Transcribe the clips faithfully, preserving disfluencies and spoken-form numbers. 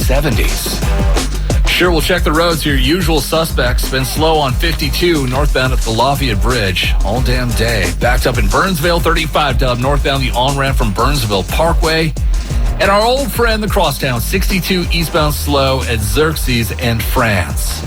seventies. Sure, we'll check the roads here. Usual suspects. Been slow on fifty-two northbound at the Lafayette Bridge all damn day. Backed up in Burnsville, thirty-five dub northbound the on-ramp from Burnsville Parkway. And our old friend, the Crosstown, sixty-two eastbound slow at Xerxes and France.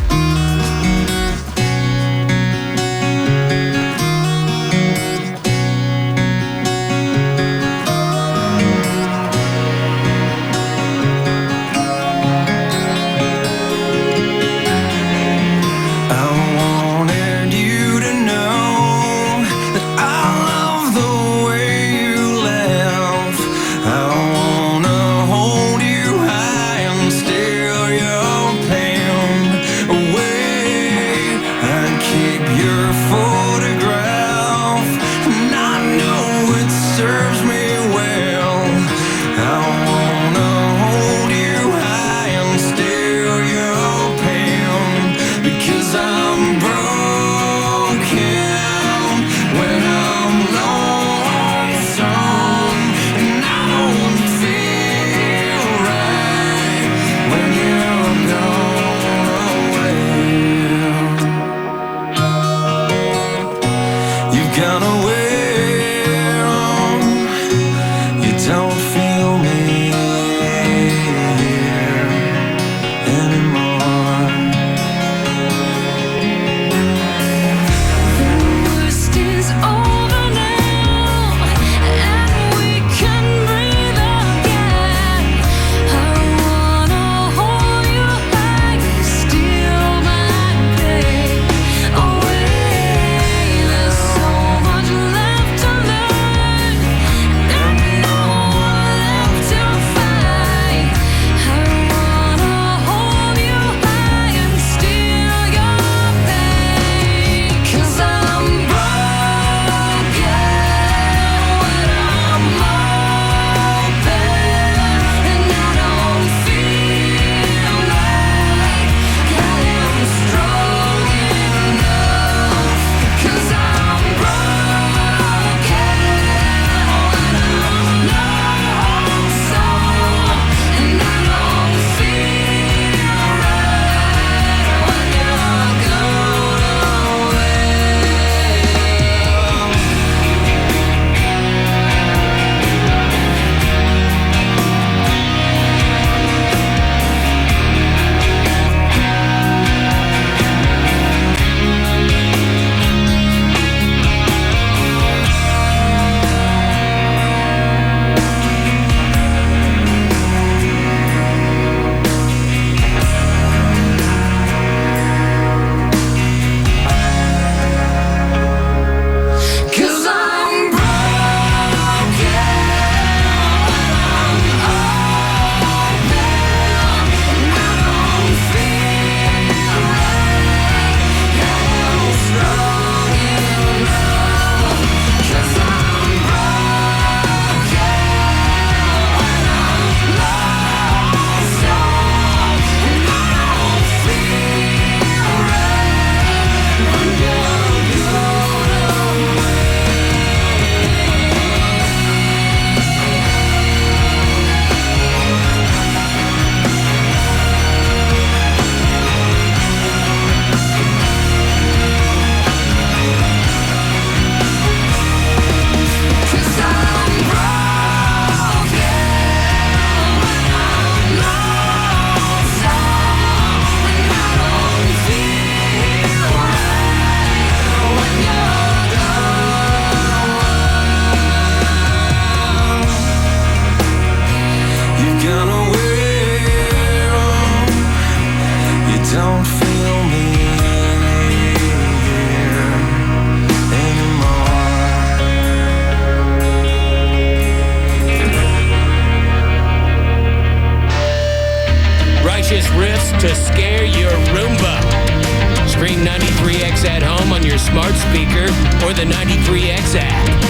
to scare your Roomba. Stream ninety-three X at home on your smart speaker or the ninety-three X app.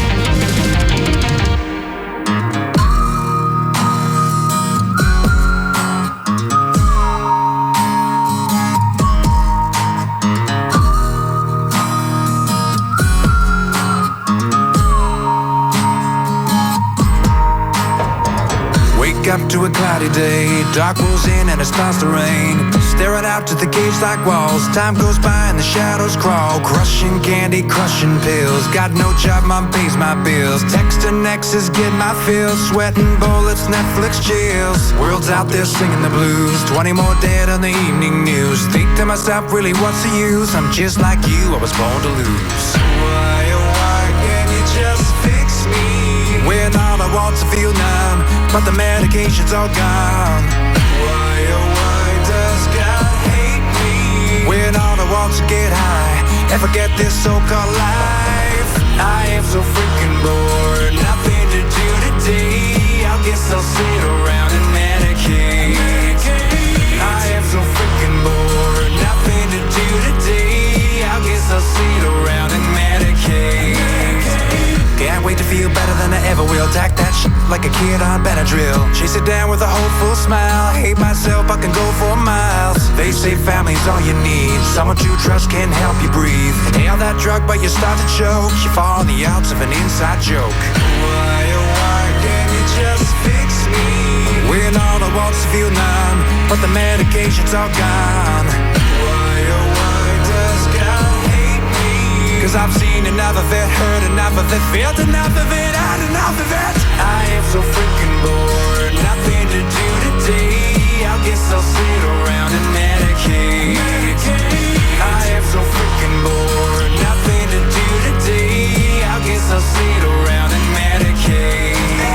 Up to a cloudy day, dark rolls in and it starts to rain. Staring out to the cage like walls. Time goes by and the shadows crawl. Crushing candy, crushing pills. Got no job, mom pays my bills. Texting exes, get my fills. Sweating bullets, Netflix chills. World's out there singing the blues. Twenty more dead on the evening news. Think to myself, really what's the use? I'm just like you, I was born to lose. Why, oh why can't you just fix me? When all I want's to feel numb, but the medication's all gone. Why, oh why does God hate me? When all I want's to get high and forget this so-called life. I am so freaking bored, nothing to do today. I guess I'll sit around and medicate. I am so freaking bored, nothing to do today. I guess I'll sit around and medicate. Can't wait to feel better than I ever will. Tack that shit like a kid on Benadryl. Chase it down with a hopeful smile. Hate myself, I can go for miles. They say family's all you need. Someone to trust can help you breathe. Inhale that drug but you start to choke. You fall on the outs of an inside joke. Why, oh why can't you just fix me? When all I want's to feel numb, but the medication's all gone. Why, oh why does God hate me? Cause I've seen enough of it, heard enough of it, felt enough of it, had enough of it. I am so freaking bored, nothing to do today. I guess I'll sit around and medicate. I am so freaking bored, nothing to do today. I guess I'll sit around and medicate.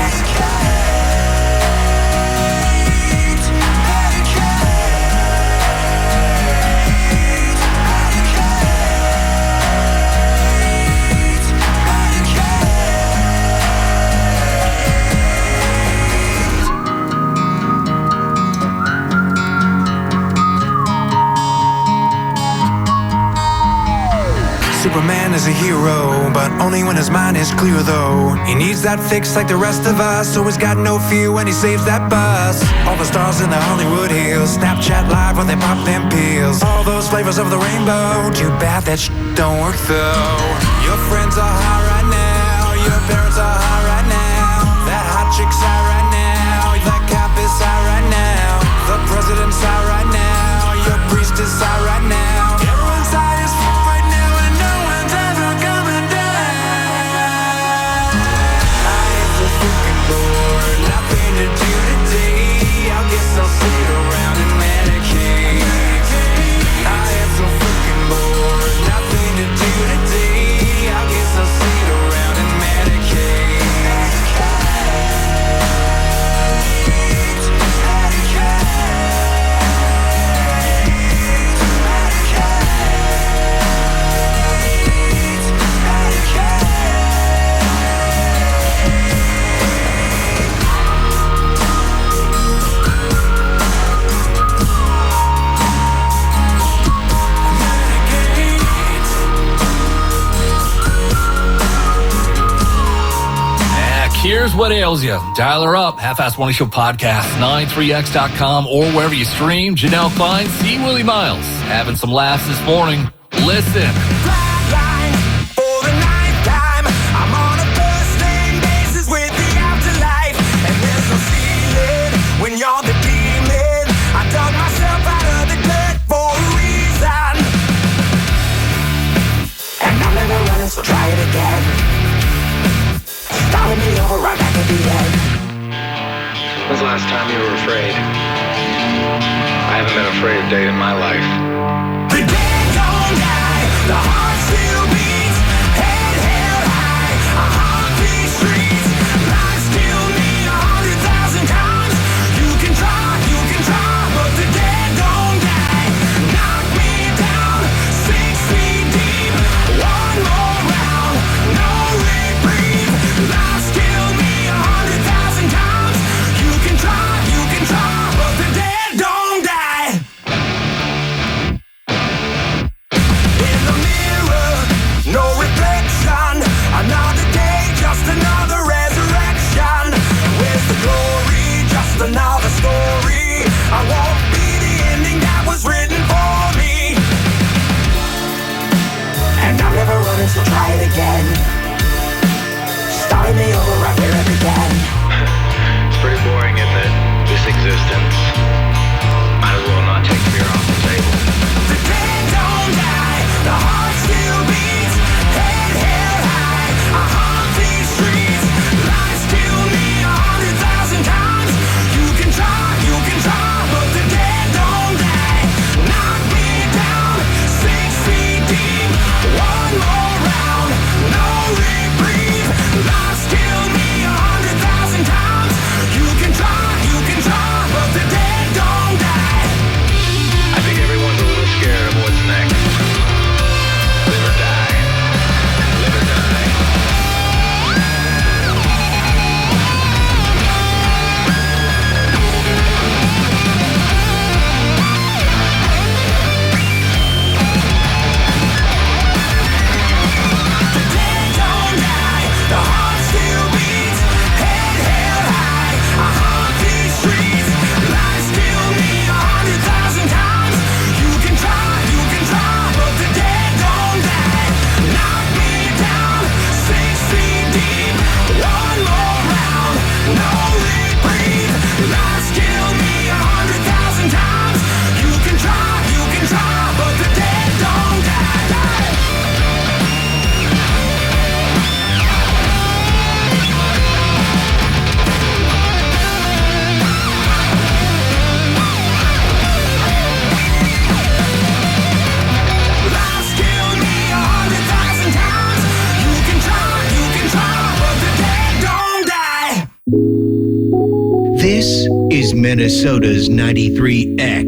Superman is a hero, but only when his mind is clear though. He needs that fix like the rest of us, so he's got no fear when he saves that bus. All the stars in the Hollywood Hills, Snapchat Live when they pop them pills. All those flavors of the rainbow, too bad that shit don't work though. Your friends are high right now, your parents are high right now. That hot chick's high right now, that cop is high right now. The president's high right now, your priest is high right now. Everyone's high as fuck right now and no one's ever coming down. I am so freaking bored, nothing to do today. I guess I'll sit around and medicate. I am so freaking bored, nothing to do today. I guess I'll sit around and medicate. Here's what ails you. Dial her up. Half-Ass Morning Show podcast, ninety-three X dot com, or wherever you stream. Janelle Klein, C. Willie Miles. Having some laughs this morning. Listen. So try it again. Starting me over right back at the end. When's the last time you were afraid? I haven't been afraid a day in my life. The dead don't die, the heart still beats, head held high, I haunt these streets. Lies kill me a hundred thousand times. You can try, you can try, but the dead don't die. Knock me down, six feet deep. One more round, no reprieve. Lies kill me a hundred thousand times. You can try, you can try, but the dead don't die. In the mirror, no reflection. Another day, just another resolution. Minnesota's ninety-three X.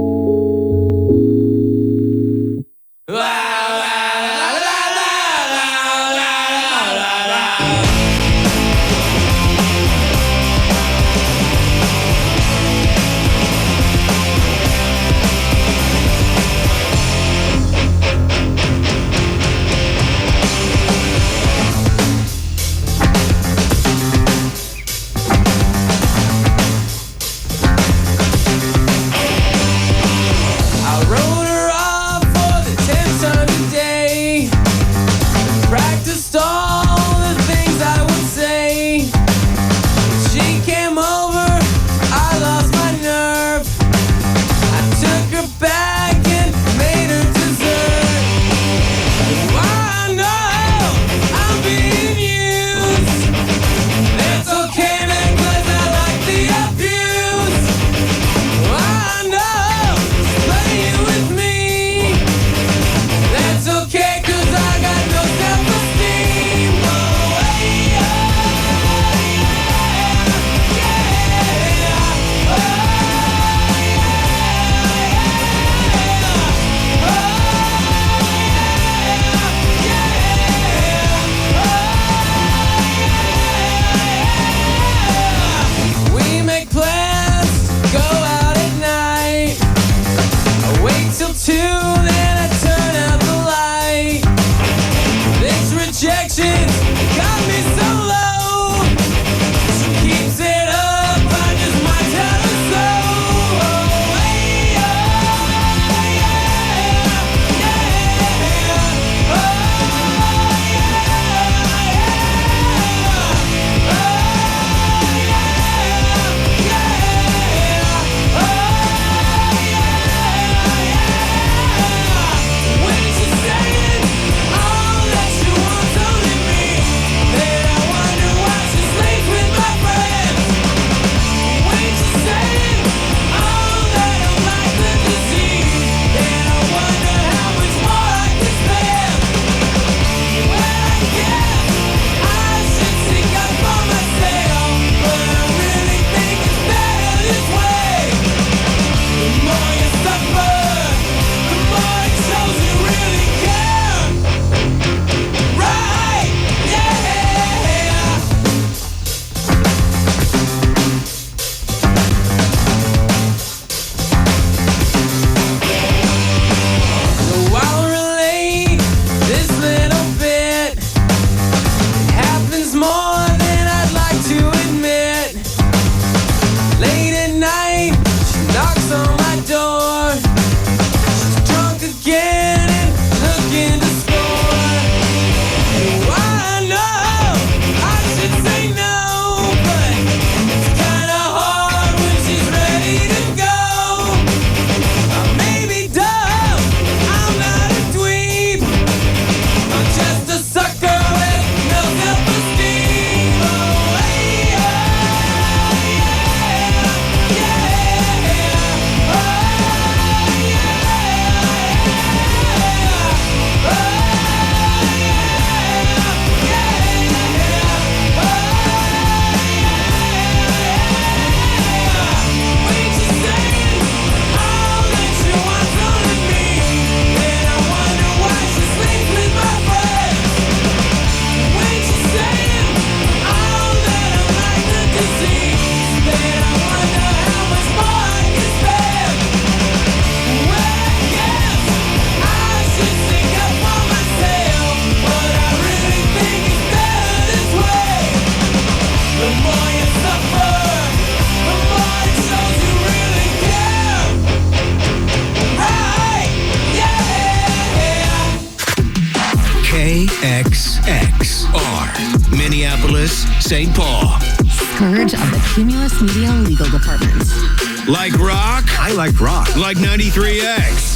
X X R, Minneapolis, Saint Paul. Scourge of the Cumulus Media Legal Department. Like rock? I like rock. Like ninety-three X.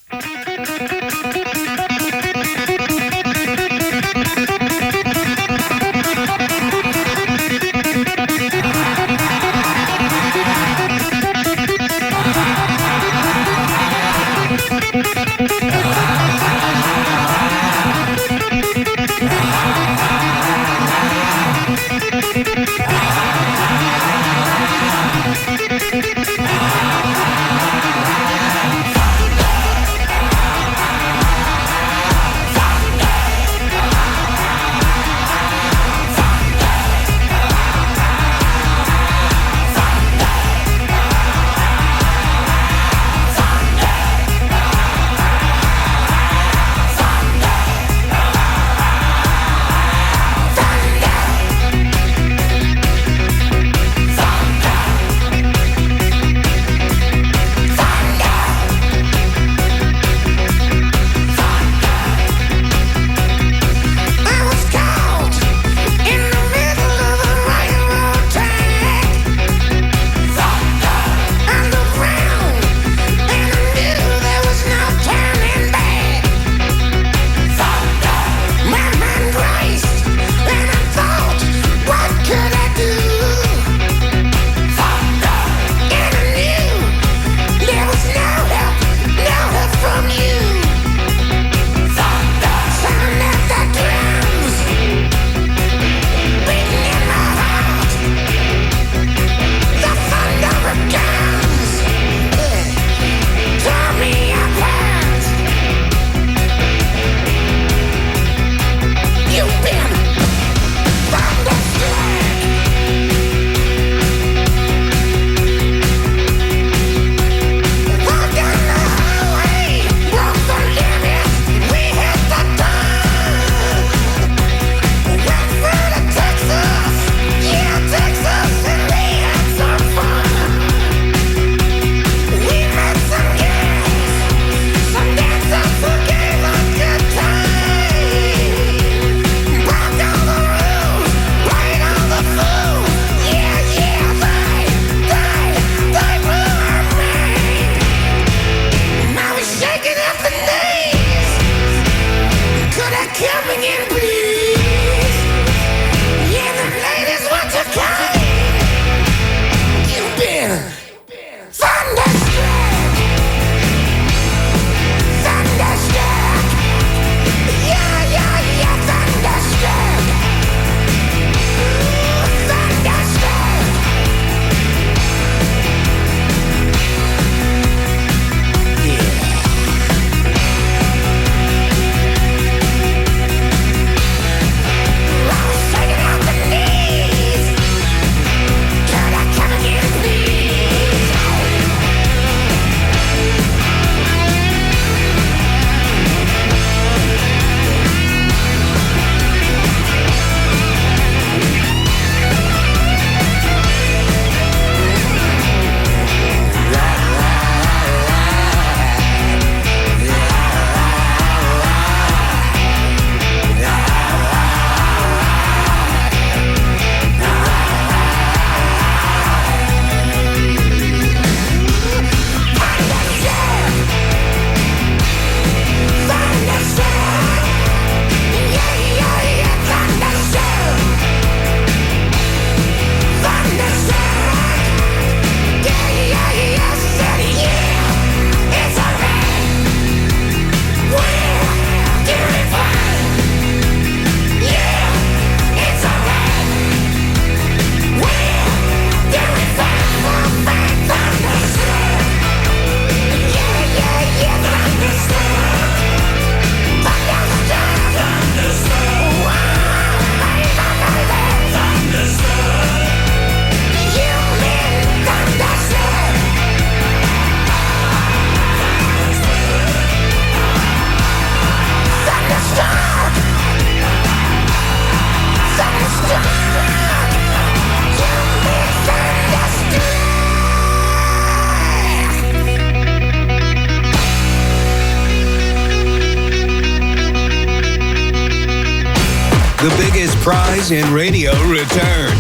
The biggest prize in radio returns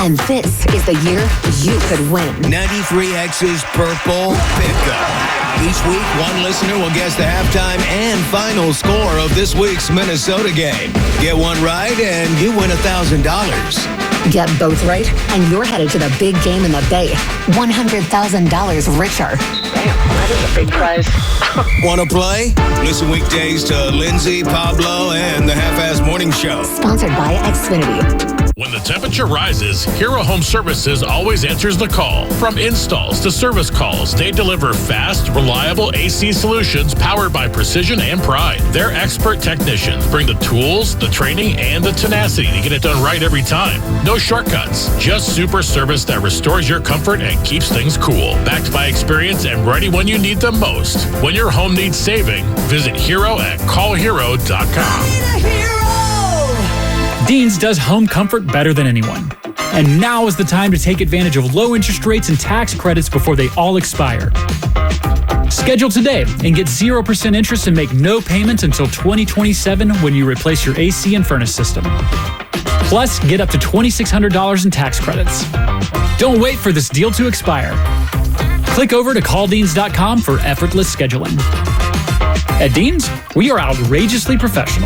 And this is the year you could win. ninety-three X's Purple Pickup. Each week, one listener will guess the halftime and final score of this week's Minnesota game. Get one right and you win one thousand dollars. Get both right, and you're headed to the big game in the Bay. one hundred thousand dollars richer. Damn, that is a big prize. Want to play? Listen weekdays to Lindsay, Pablo, and the Half-Ass Morning Show. Sponsored by Xfinity. When the temperature rises, Hero Home Services always answers the call. From installs to service calls, they deliver fast, reliable A C solutions powered by precision and pride. Their expert technicians bring the tools, the training, and the tenacity to get it done right every time. No shortcuts, just super service that restores your comfort and keeps things cool. Backed by experience and ready when you need them most. When your home needs saving, visit Hero at call hero dot com. Dean's does home comfort better than anyone. And now is the time to take advantage of low interest rates and tax credits before they all expire. Schedule today and get zero percent interest and make no payments until twenty twenty-seven when you replace your A C and furnace system. Plus, get up to two thousand six hundred dollars in tax credits. Don't wait for this deal to expire. Click over to call deans dot com for effortless scheduling. At Dean's, we are outrageously professional.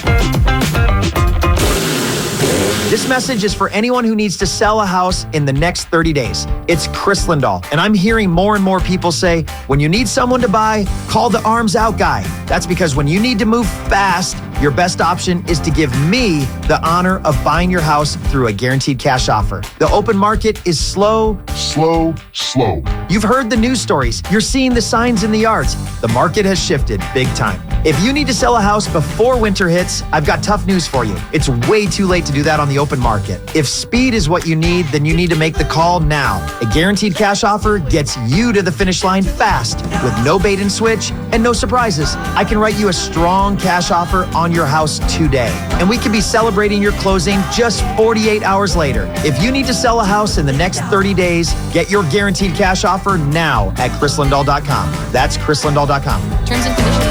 This message is for anyone who needs to sell a house in the next thirty days. It's Chris Lindahl, and I'm hearing more and more people say, when you need someone to buy, call the Arms Out guy. That's because when you need to move fast, your best option is to give me the honor of buying your house through a guaranteed cash offer. The open market is slow, slow, slow. You've heard the news stories. You're seeing the signs in the yards. The market has shifted big time. If you need to sell a house before winter hits, I've got tough news for you. It's way too late to do that on the open market. If speed is what you need, then you need to make the call now. A guaranteed cash offer gets you to the finish line fast with no bait and switch and no surprises. I can write you a strong cash offer on your house today, and we can be celebrating your closing just forty-eight hours later. If you need to sell a house in the next thirty days, get your guaranteed cash offer now at chris lindahl dot com. That's chris lindahl dot com. Terms and conditions.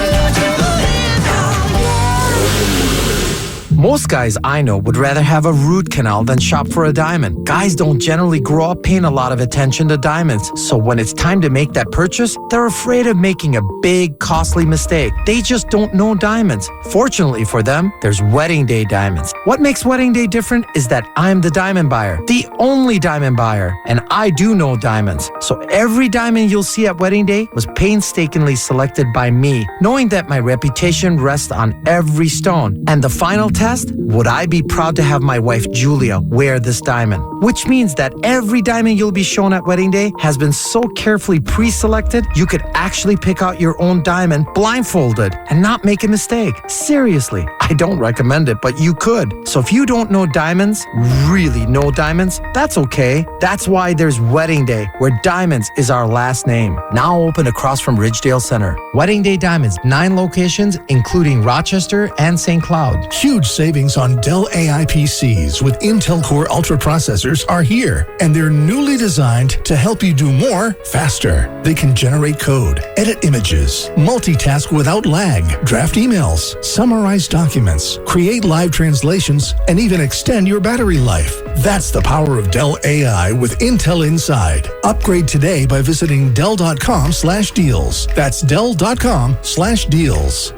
Most guys I know would rather have a root canal than shop for a diamond. Guys don't generally grow up paying a lot of attention to diamonds, so when it's time to make that purchase, they're afraid of making a big, costly mistake. They just don't know diamonds. Fortunately for them, there's Wedding Day Diamonds. What makes Wedding Day different is that I'm the diamond buyer, the only diamond buyer, and I do know diamonds. So every diamond you'll see at Wedding Day was painstakingly selected by me, knowing that my reputation rests on every stone. And the final test, would I be proud to have my wife Julia wear this diamond? Which means that every diamond you'll be shown at Wedding Day has been so carefully pre-selected, you could actually pick out your own diamond blindfolded and not make a mistake. Seriously, I don't recommend it, but you could. So if you don't know diamonds, really know diamonds, that's okay. That's why there's Wedding Day, where diamonds is our last name. Now open across from Ridgedale Center. Wedding Day Diamonds, nine locations, including Rochester and Saint Cloud. Huge savings on Dell A I P Cs with Intel Core Ultra processors are here, and they're newly designed to help you do more faster. They can generate code, edit images, multitask without lag, draft emails, summarize documents, create live translations, and even extend your battery life. That's the power of Dell A I with Intel inside. Upgrade today by visiting dell dot com slash deals. That's dell dot com slash deals.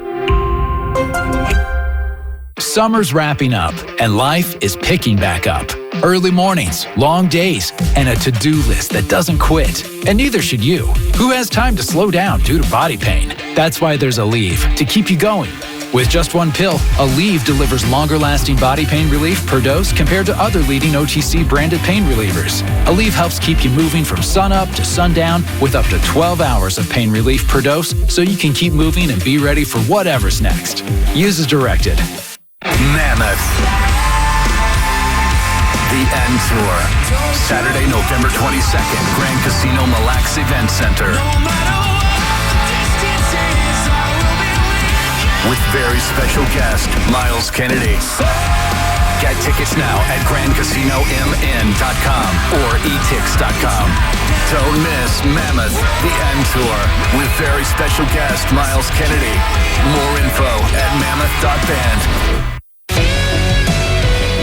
Summer's wrapping up, and life is picking back up. Early mornings, long days, and a to-do list that doesn't quit. And neither should you. Who has time to slow down due to body pain? That's why there's Aleve, to keep you going. With just one pill, Aleve delivers longer-lasting body pain relief per dose compared to other leading O T C-branded pain relievers. Aleve helps keep you moving from sunup to sundown with up to twelve hours of pain relief per dose, so you can keep moving and be ready for whatever's next. Use as directed. Mammoth. The End Tour. Saturday, November twenty-second, Grand Casino Mille Lacs Event Center. With very special guest, Miles Kennedy. Get tickets now at grand casino m n dot com or e tix dot com. Don't miss Mammoth, The End Tour, with very special guest, Miles Kennedy. More info at mammoth dot band. Don't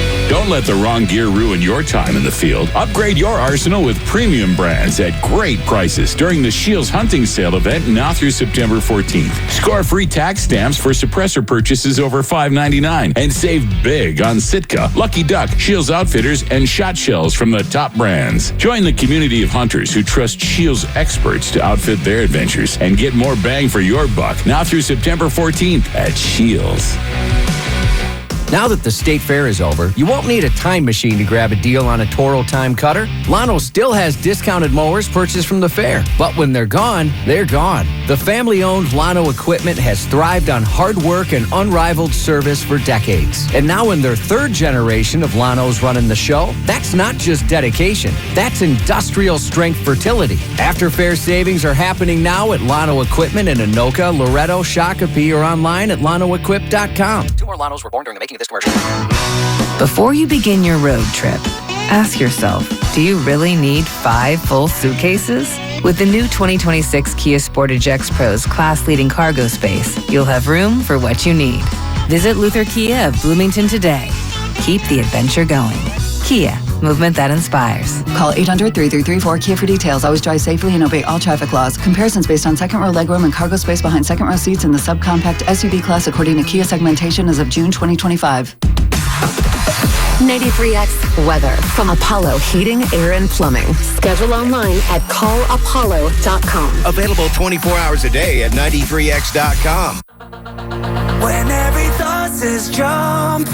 Don't let the wrong gear ruin your time in the field. Upgrade your arsenal with premium brands at great prices during the Shields Hunting Sale event now through September fourteenth. Score free tax stamps for suppressor purchases over five ninety-nine and save big on Sitka, Lucky Duck, Shields Outfitters, and Shot Shells from the top brands. Join the community of hunters who trust Shields experts to outfit their adventures and get more bang for your buck now through September fourteenth at Shields. Now that the state fair is over, you won't need a time machine to grab a deal on a Toro time cutter. Llano still has discounted mowers purchased from the fair, but when they're gone, they're gone. The family-owned Llano equipment has thrived on hard work and unrivaled service for decades. And now in their third generation of Llanos running the show, that's not just dedication, that's industrial strength fertility. After fair savings are happening now at Llano Equipment in Anoka, Loretto, Shakopee, or online at llano equip dot com. Two more Llanos were born during the making of this commercial. Before you begin your road trip, ask yourself, do you really need five full suitcases? With the new twenty twenty-six Kia Sportage X Pro's class-leading cargo space, you'll have room for what you need. Visit Luther Kia of Bloomington today. Keep the adventure going. Kia, movement that inspires. Call eight hundred, three three three, four K I A for details. Always drive safely and obey all traffic laws. Comparisons based on second row legroom and cargo space behind second row seats in the subcompact S U V class according to Kia segmentation as of June twenty twenty-five. ninety-three X weather from Apollo Heating, Air, and Plumbing. Schedule online at call apollo dot com. Available twenty-four hours a day at ninety-three X dot com. When every thought says jump,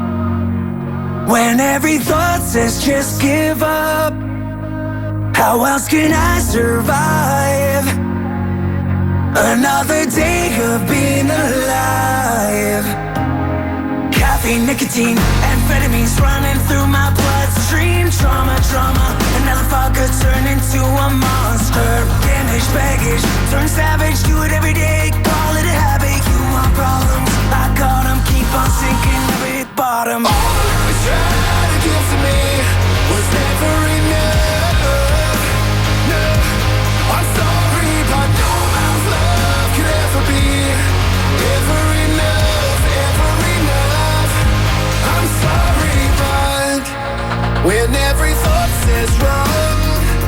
when every thought says just give up, how else can I survive another day of being alive? Caffeine, nicotine, amphetamines running through my bloodstream. Trauma, trauma, another fucker turned into a monster. Damaged baggage, turn savage, do it every day. Call it a habit, you want problems, I got them, keep on sinking, never hit bottom. All I tried to give to me was never enough. No, I'm sorry, but no amount of love could ever be ever enough, ever enough. I'm sorry, but when every thought says wrong,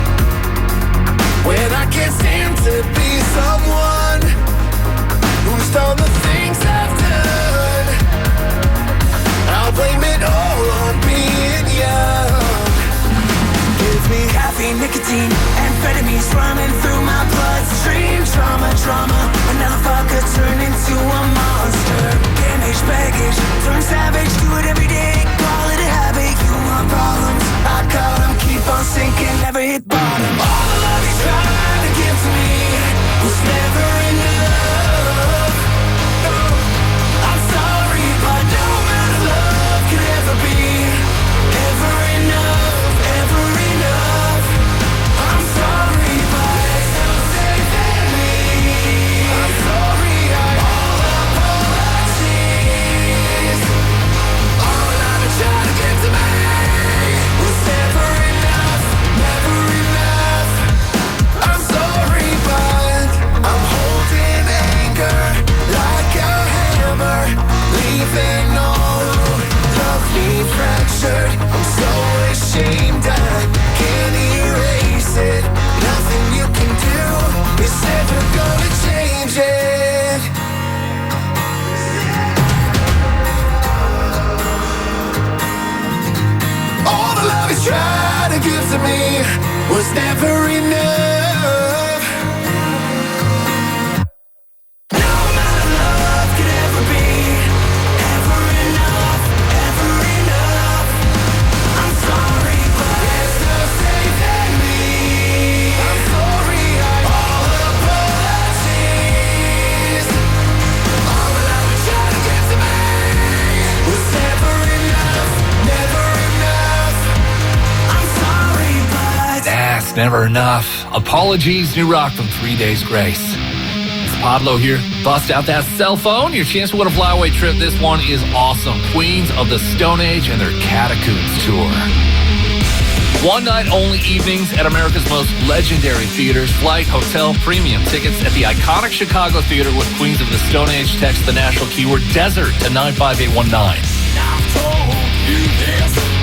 when I can't stand to be someone who's done the things I've done, I'll blame it all on being young. Give me caffeine, nicotine, amphetamines running through my bloodstream. Trauma, trauma, another fucker turned into a monster. Damaged baggage, turn savage, do it every day. Call it a habit, you want problems, I got them, keep on sinking, never hit bottom. All the love you tried to give to me was never enough. No, I'm sorry, but no amount of love could ever be ever enough, ever enough. I'm sorry, but it's no safe in me. I'm sorry, I all apologies. All I've been trying to give to me was never enough, never enough. I'm sorry, but I'm holding anger like a hammer, leaving all love me fractured. I'm so ashamed I can't erase it. Nothing you can do is ever gonna change it. All the love you tried to give to me was never enough. No amount of love could ever be ever enough, ever enough. I'm sorry, but there's no saving me. I'm sorry, I all apologies. All the love you tried to give to me was never enough, never enough. I'm sorry, but That's never enough. Apologies, new rock from Three Days Grace. It's Podlo here. Bust out that cell phone. Your chance to win a flyaway trip. This one is awesome. Queens of the Stone Age and their Catacombs tour. One night only evenings at America's most legendary theaters. Flight, hotel, premium tickets at the iconic Chicago Theater with Queens of the Stone Age. Text the national keyword DESERT to nine five eight one nine. I've told you this.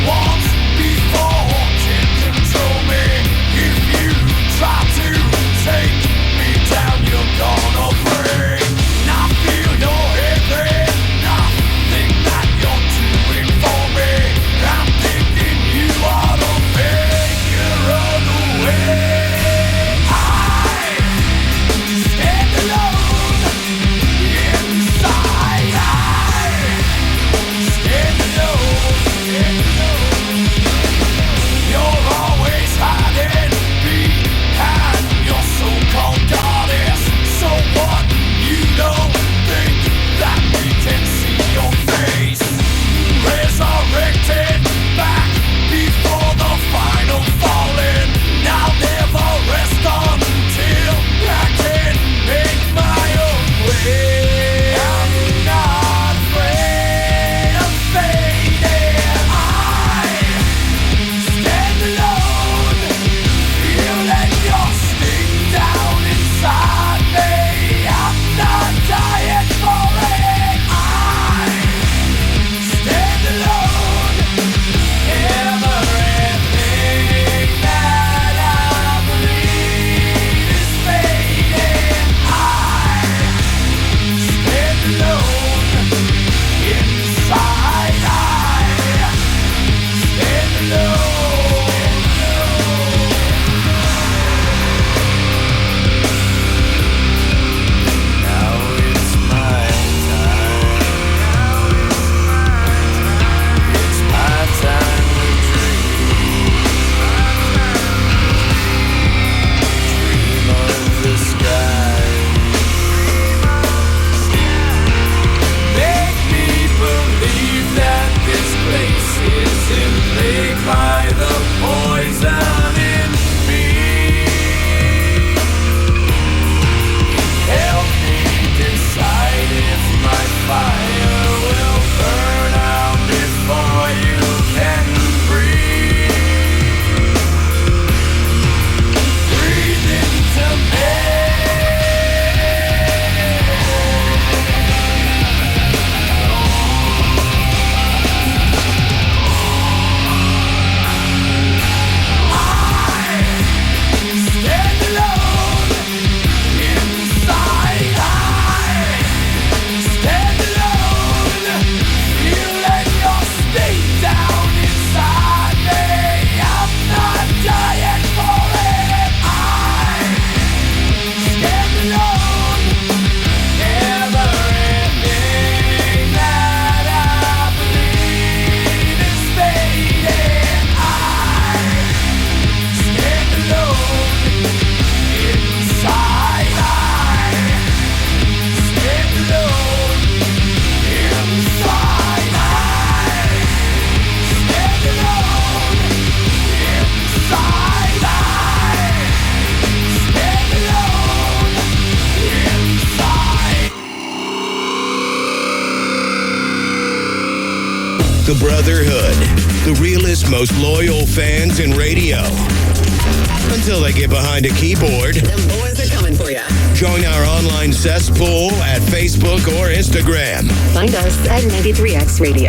The Brotherhood, the realest, most loyal fans in radio. Until they get behind a keyboard. Them boys are coming for you. Join our online cesspool at Facebook or Instagram. Find us at ninety-three X Radio.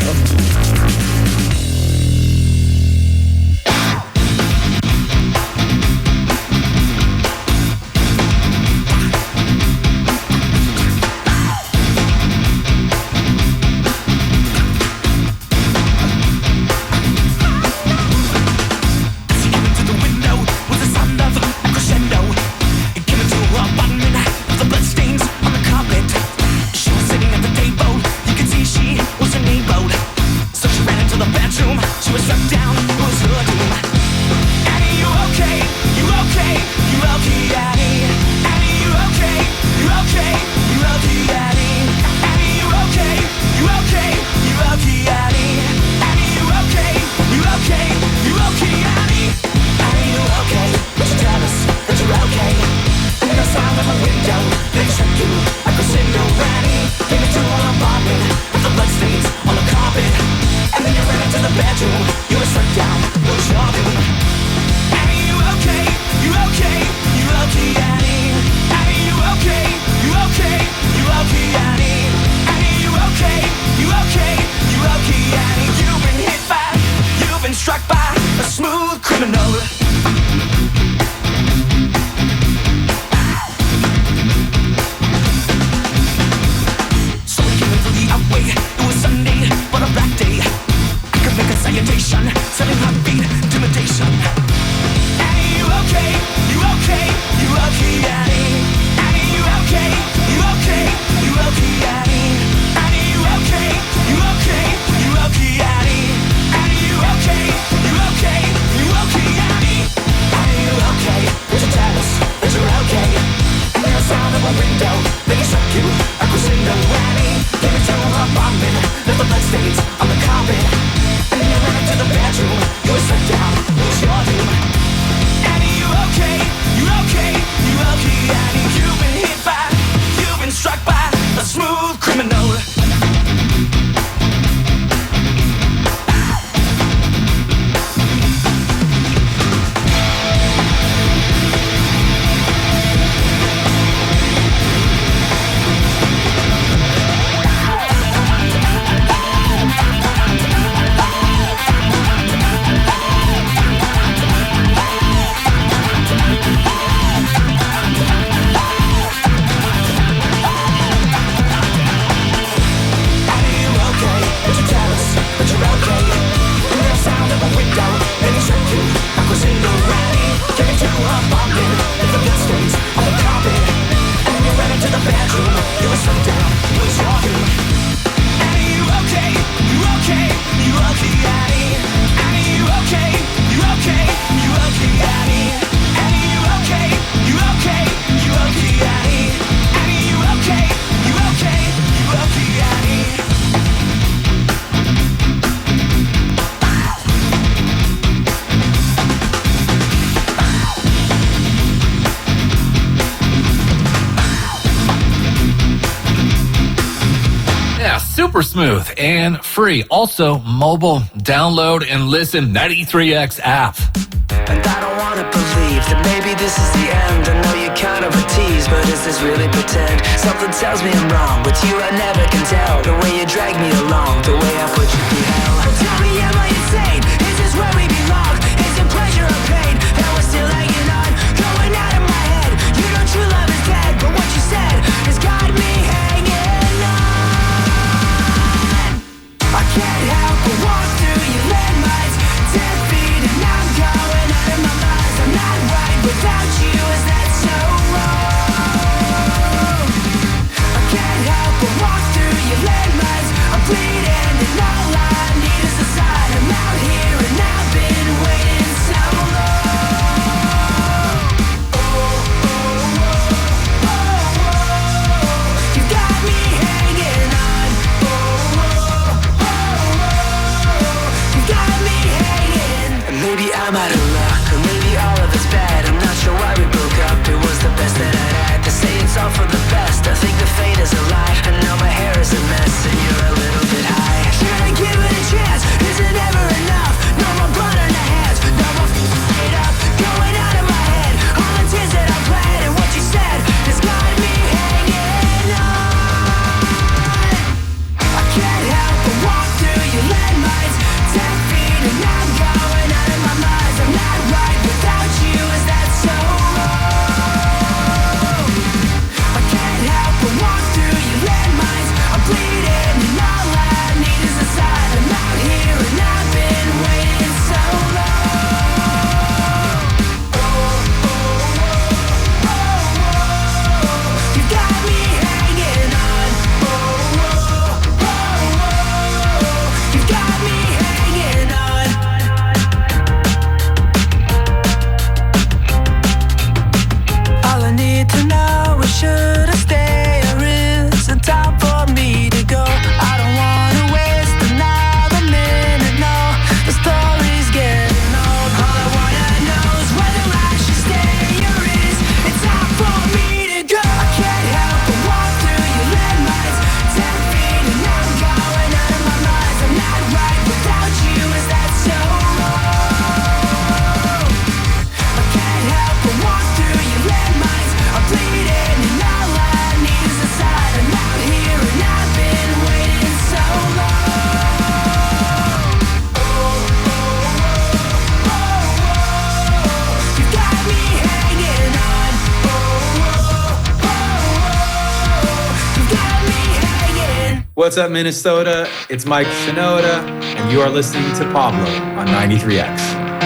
Super smooth and free. Also, mobile, download and listen ninety-three X app. And I don't wanna believe that maybe this is the end. I know you're kind of a tease, but is this really pretend? Something tells me I'm wrong, but you I never can tell. The way you drag me along, the way I put you through hell. Tell me, am I insane? Is this where we belong? Is it pleasure or pain that we're still hanging on? Going out of my head, you know true love is dead, but what you said has got me hanging on. I can't help but walk through your landmines, ten feet and I'm going out of my mind. I'm not right without you, is that so wrong? I can't help but walk through your landmines. I'm bleeding and all I need is a sign. I'm out here and I've been waiting so long. Oh, oh, oh, oh, oh. You've got me hanging on. Oh, oh, oh, oh. You've got me hanging. And maybe I'm out of luck, or maybe all of it's bad. I'm not sure why we broke up. It was the best that I'd had. They say it's all for the best. I think the fate is a lie. And now my hair is a mess, and you're a little bit high. Should I give it a chance? What's up, Minnesota? It's Mike Shinoda, and you are listening to Pablo on ninety-three X.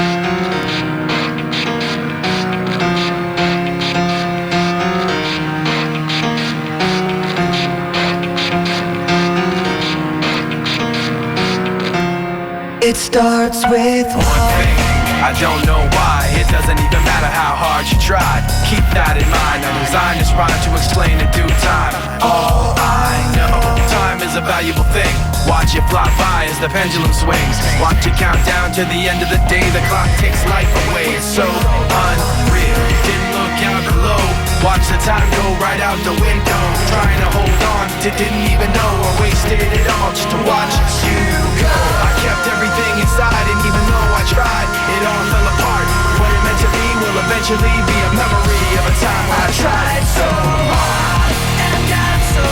It starts with one thing. I don't know why. It doesn't even matter how hard you tried. Keep that in mind. I designed this rhyme to explain in due time. All I know, time is a valuable thing. Watch it fly by as the pendulum swings. Watch it count down to the end of the day. The clock takes life away. It's so unreal. Didn't look out below. Watch the time go right out the window. Trying to hold on to didn't even know I wasted it all just to watch you go. I kept everything inside, and even though I tried, it all fell apart. What it meant to be will eventually be a memory of a time when I tried so hard and got so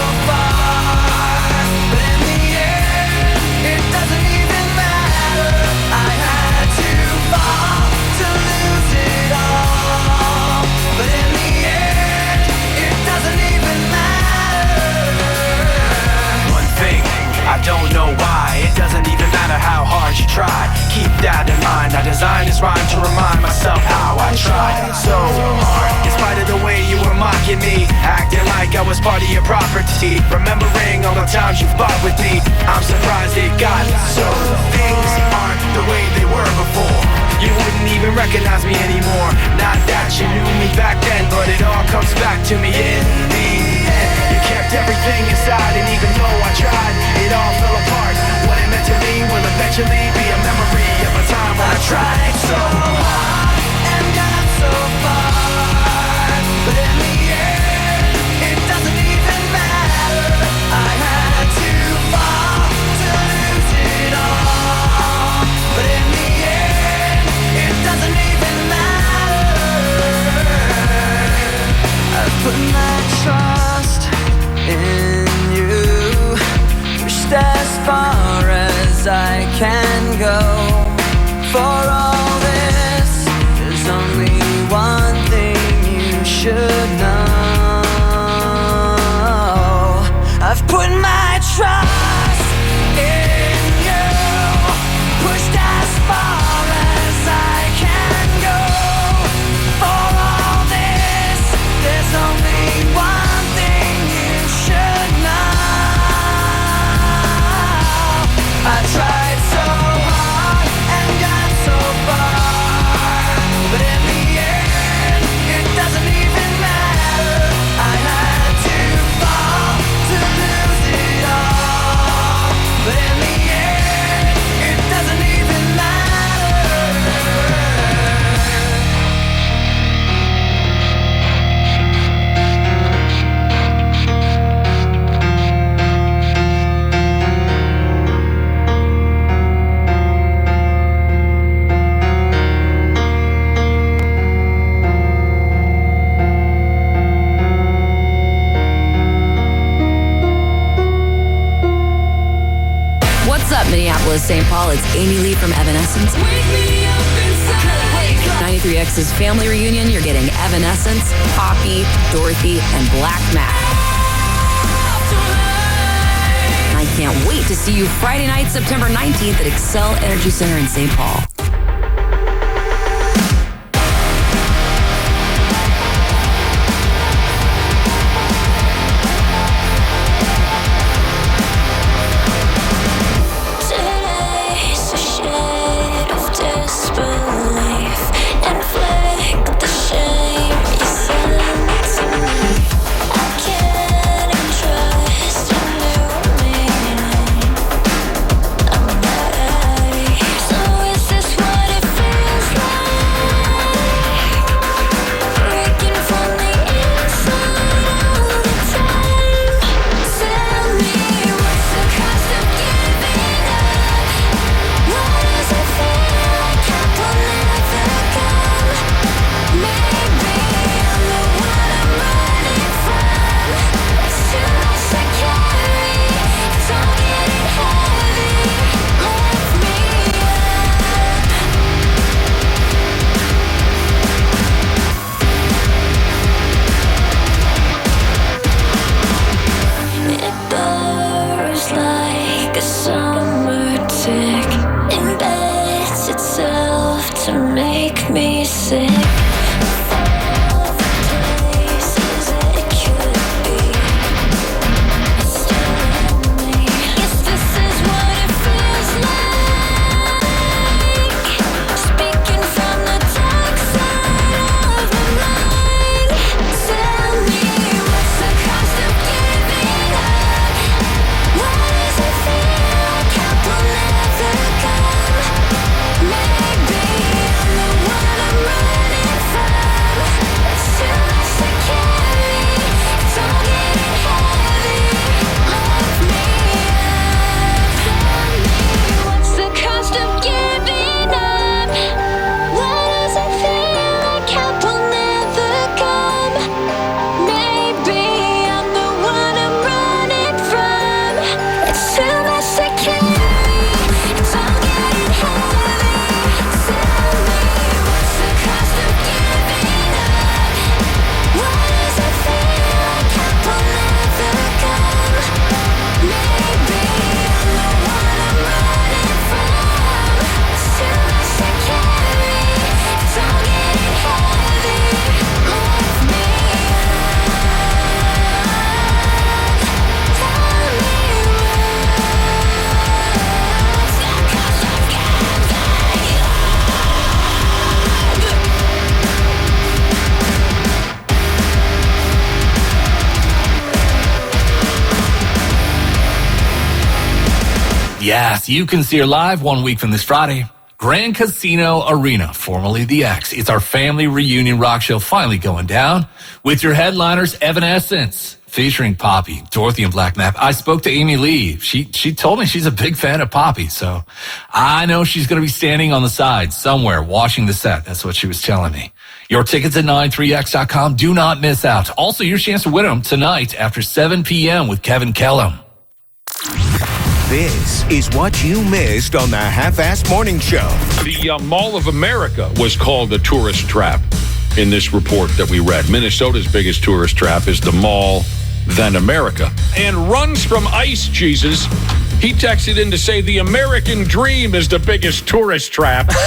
far. But in the end, it doesn't even matter. I had to fall to lose it all. But in the end, it doesn't even matter. One thing, I don't know why. It doesn't even matter how hard you try. Keep that in mind. I designed this rhyme to remind myself how I tried so hard. In spite of the way you were mocking me, acting like I was part of your property. Remembering all the times you fought with me, I'm surprised it got so. Things aren't the way they were before. You wouldn't even recognize me anymore. Not that you knew me back then, but it all comes back to me in the end. You kept everything inside, and even though I tried, it all fell apart. What it meant to me will eventually be a memory of a time when I tried so hard and got so far. But in the end, it doesn't even matter. I had to fall to lose it all. But in the end, it doesn't even matter. I've put my trust in you, pushed as far as I can go. For all this, there's only one thing you should know. I've put my trust in you, pushed as far as I can go. For all this, there's only one thing you should know. I tried so hard and got so far, but in the end, it doesn't even matter. I had to fall to lose it all, but in the end, it doesn't even matter. What's up, Minneapolis, Saint Paul? It's Amy Lee from Evanescence. ninety-three X's family reunion. You're getting Evanescence, Poppy, Dorothy, and Black Mac. I can't wait to see you Friday night, September nineteenth at Excel Energy Center in Saint Paul. Today's a shade of disbelief. Inflict the shame you sent to me. I can't entrust a new meaning. I'm ready. So is this a summer tick embeds itself to make me sick. Yes, you can see her live one week from this Friday. Grand Casino Arena, formerly the X. It's our family reunion rock show finally going down with your headliners, Evanescence, featuring Poppy, Dorothy and Black Map. I spoke to Amy Lee. She she told me she's a big fan of Poppy, so I know she's going to be standing on the side somewhere watching the set. That's what she was telling me. Your tickets at ninety-three X dot com. Do not miss out. Also, your chance to win them tonight after seven p.m. with Kevin Kellum. This is what you missed on the Half-Assed Morning Show. The uh, Mall of America was called a tourist trap in this report that we read. Minnesota's biggest tourist trap is the Mall Then America. And Runs from Ice Jesus, he texted in to say the American dream is the biggest tourist trap. uh,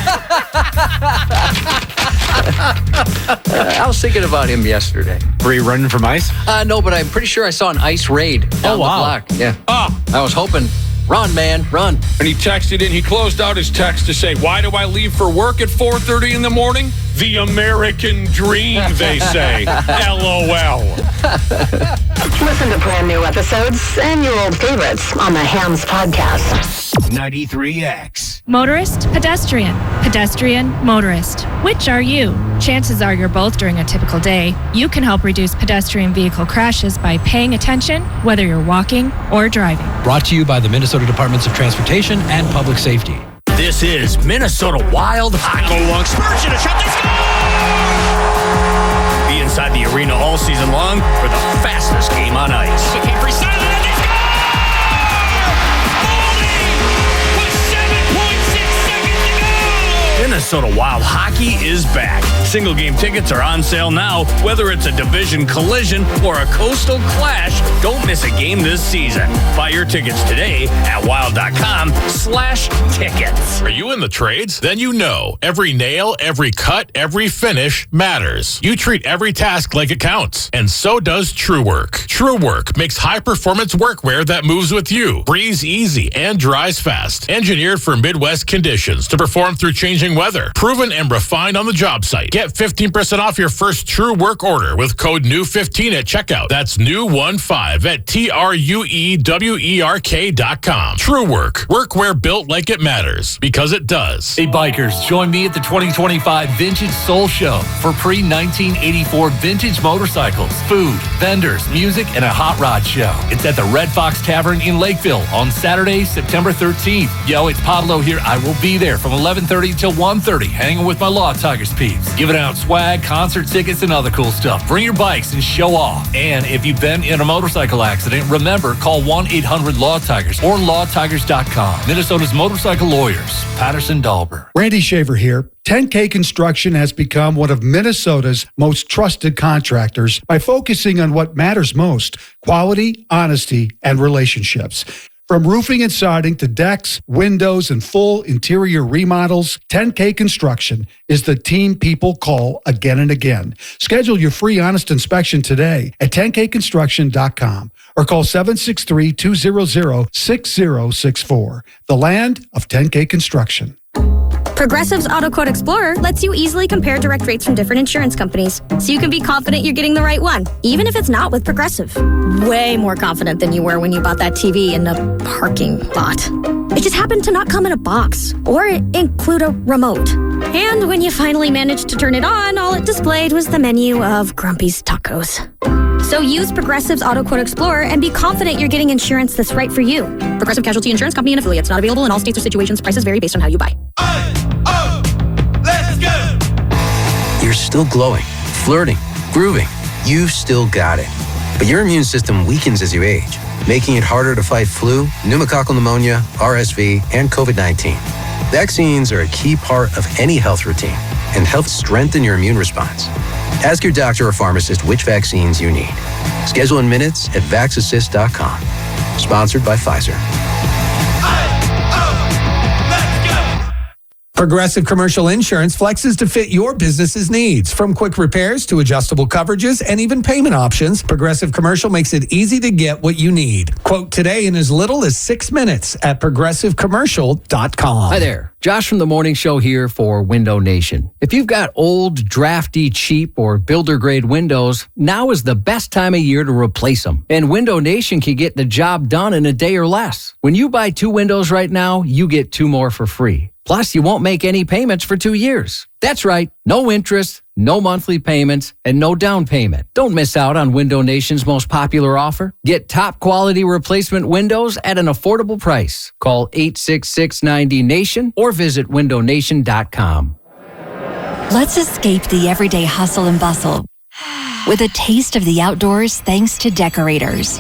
I was thinking about him yesterday. Were you running from ice? Uh, no, but I'm pretty sure I saw an ice raid down oh, wow. the block. Yeah. Ah. I was hoping, run, man, run. And he texted in, he closed out his text to say, why do I leave for work at four thirty in the morning? The American dream, they say. LOL. Listen to brand new episodes and your old favorites on the Hams Podcast. ninety-three X. Motorist, pedestrian, pedestrian, motorist. Which are you? Chances are you're both during a typical day. You can help reduce pedestrian vehicle crashes by paying attention, whether you're walking or driving. Brought to you by the Minnesota Departments of Transportation and Public Safety. This is Minnesota Wild Hockey. Go long spurge and a shot to score! Be inside the arena all season long for the fastest game on ice. Looking for Simon and they score! With seven point six seconds to go! Minnesota Wild Hockey is back. Single game tickets are on sale now. Whether it's a division collision or a coastal clash, don't miss a game this season. Buy your tickets today at wild.com slash tickets. Are you in the trades? Then you know every nail, every cut, every finish matters. You treat every task like it counts, and so does TrueWork. TrueWork makes high-performance workwear that moves with you, breathes easy, and dries fast. Engineered for Midwest conditions to perform through changing weather. Proven and refined on the job site. Get fifteen percent off your first TrueWork order with code new fifteen at checkout. That's new fifteen at T R U E W E R K dot com. TrueWork. Workwear built like it matters, because it does. Hey, bikers, join me at the twenty twenty-five Vintage Soul Show for pre nineteen eighty-four vintage motorcycles, food, vendors, music, and a hot rod show. It's at the Red Fox Tavern in Lakeville on Saturday, September thirteenth. Yo, it's Pablo here. I will be there from eleven thirty till one thirty, hanging with my Law Tigers peeps, giving out swag, concert tickets, and other cool stuff. Bring your bikes and show off. And if you've been in a motorcycle accident, remember, call one eight hundred law tigers or law tigers dot com. Minnesota's motorcycle lawyers, Patterson Dahlber. Randy Shaver here. ten K Construction has become one of Minnesota's most trusted contractors by focusing on what matters most: quality, honesty, and relationships. From roofing and siding to decks, windows, and full interior remodels, ten K Construction is the team people call again and again. Schedule your free honest inspection today at ten K construction dot com or call seven six three, two hundred, six zero six four. The land of ten K Construction. Progressive's Auto Quote Explorer lets you easily compare direct rates from different insurance companies, so you can be confident you're getting the right one, even if it's not with Progressive. Way more confident than you were when you bought that T V in the parking lot. It just happened to not come in a box or include a remote. And when you finally managed to turn it on, all it displayed was the menu of Grumpy's Tacos. So use Progressive's Auto Quote Explorer and be confident you're getting insurance that's right for you. Progressive Casualty Insurance Company and affiliates. Not available in all states or situations. Prices vary based on how you buy. You're still glowing, flirting, grooving. You've still got it. But your immune system weakens as you age, making it harder to fight flu, pneumococcal pneumonia, R S V, and COVID nineteen. Vaccines are a key part of any health routine and help strengthen your immune response. Ask your doctor or pharmacist which vaccines you need. Schedule in minutes at vax assist dot com. Sponsored by Pfizer. Progressive Commercial Insurance flexes to fit your business's needs. From quick repairs to adjustable coverages and even payment options, Progressive Commercial makes it easy to get what you need. Quote today in as little as six minutes at progressive commercial dot com. Hi there. Josh from the Morning Show here for Window Nation. If you've got old, drafty, cheap, or builder-grade windows, now is the best time of year to replace them. And Window Nation can get the job done in a day or less. When you buy two windows right now, you get two more for free. Plus, you won't make any payments for two years. That's right. No interest, no monthly payments, and no down payment. Don't miss out on Window Nation's most popular offer. Get top quality replacement windows at an affordable price. Call eight six six, nine zero, NATION or visit window nation dot com. Let's escape the everyday hustle and bustle with a taste of the outdoors thanks to Decorators.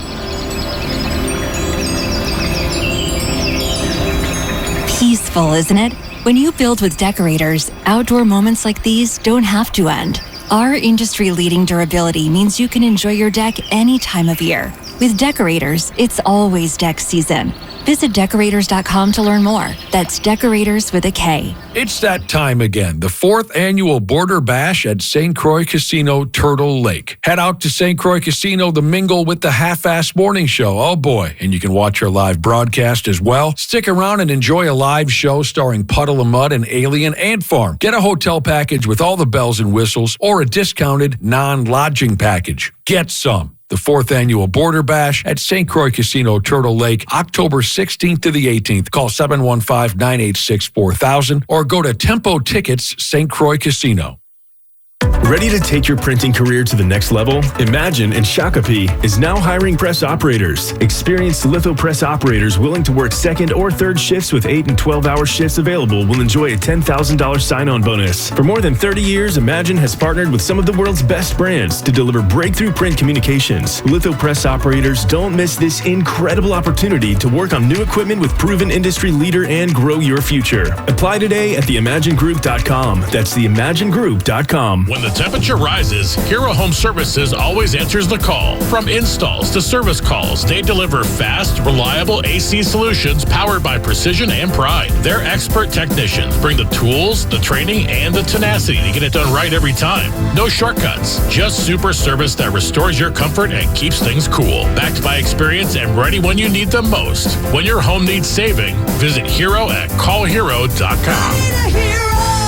Peaceful, isn't it? When you build with Decorators, outdoor moments like these don't have to end. Our industry-leading durability means you can enjoy your deck any time of year. With Decorators, it's always deck season. Visit decorators dot com to learn more. That's Decorators with a K. It's that time again, the fourth annual Border Bash at Saint Croix Casino, Turtle Lake. Head out to Saint Croix Casino to mingle with the Half-Ass Morning Show. Oh boy, and you can watch our live broadcast as well. Stick around and enjoy a live show starring Puddle of Mud and Alien Ant Farm. Get a hotel package with all the bells and whistles or a discounted non-lodging package. Get some. The fourth annual Border Bash at Saint Croix Casino, Turtle Lake, October sixteenth to the eighteenth. Call seven one five, nine eight six, four thousand or go to Tempo Tickets, Saint Croix Casino. Ready to take your printing career to the next level? Imagine and Shakopee is now hiring press operators. Experienced litho press operators willing to work second or third shifts with eight and twelve hour shifts available will enjoy a ten thousand dollars sign-on bonus. For more than thirty years, Imagine has partnered with some of the world's best brands to deliver breakthrough print communications. Litho press operators, don't miss this incredible opportunity to work on new equipment with proven industry leader and grow your future. Apply today at the imagine group dot com. That's the imagine group dot com. When the temperature rises, Hero Home Services always answers the call. From installs to service calls, they deliver fast, reliable A C solutions powered by precision and pride. Their expert technicians bring the tools, the training, and the tenacity to get it done right every time. No shortcuts, just super service that restores your comfort and keeps things cool. Backed by experience and ready when you need them most. When your home needs saving, visit Hero at call hero dot com.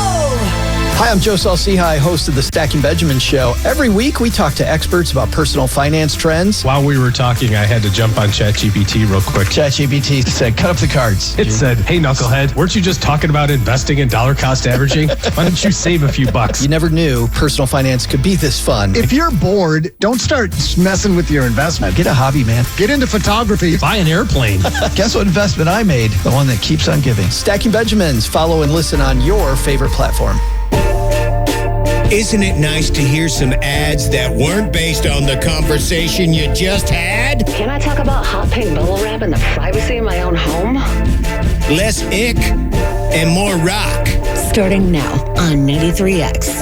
Hi, I'm Joe Salciha, host of the Stacking Benjamin Show. Every week, we talk to experts about personal finance trends. While we were talking, I had to jump on ChatGPT real quick. ChatGPT said, cut up the cards. It said, hey, knucklehead, weren't you just talking about investing in dollar cost averaging? Why don't you save a few bucks? You never knew personal finance could be this fun. If you're bored, don't start messing with your investment. Get a hobby, man. Get into photography. Buy an airplane. Guess what investment I made? The one that keeps on giving. Stacking Benjamins. Follow and listen on your favorite platform. Isn't it nice to hear some ads that weren't based on the conversation you just had? Can I talk about hot pink bubble wrap in the privacy of my own home? Less ick and more rock. Starting now on ninety-three X.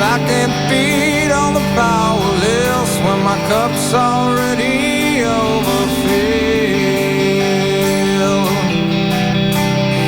I can't feed on the powerless when my cup's already overfilled.